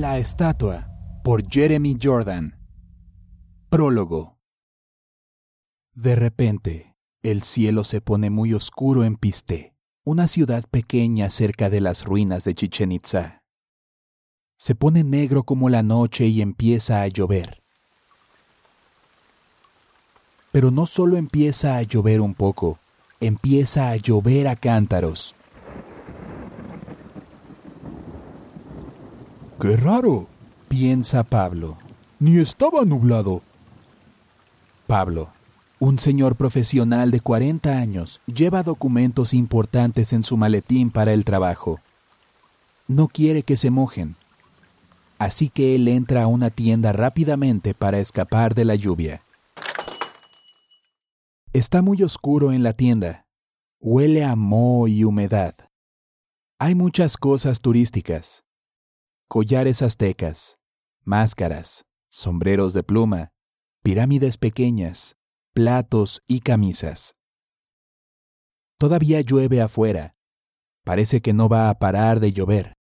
La estatua, por Jeremy Jordan. Prólogo. De repente, el cielo se pone muy oscuro en Piste, una ciudad pequeña cerca de las ruinas de Chichén Itzá. Se pone negro como la noche y empieza a llover. Pero no solo empieza a llover un poco, empieza a llover a cántaros. ¡Qué raro!, piensa Pablo. Ni estaba nublado. Pablo, un señor profesional de 40 años, lleva documentos importantes en su maletín para el trabajo. No quiere que se mojen. Así que él entra a una tienda rápidamente para escapar de la lluvia. Está muy oscuro en la tienda. Huele a moho y humedad. Hay muchas cosas turísticas. Collares aztecas, máscaras, sombreros de pluma, pirámides pequeñas, platos y camisas. Todavía llueve afuera. Parece que no va a parar de llover.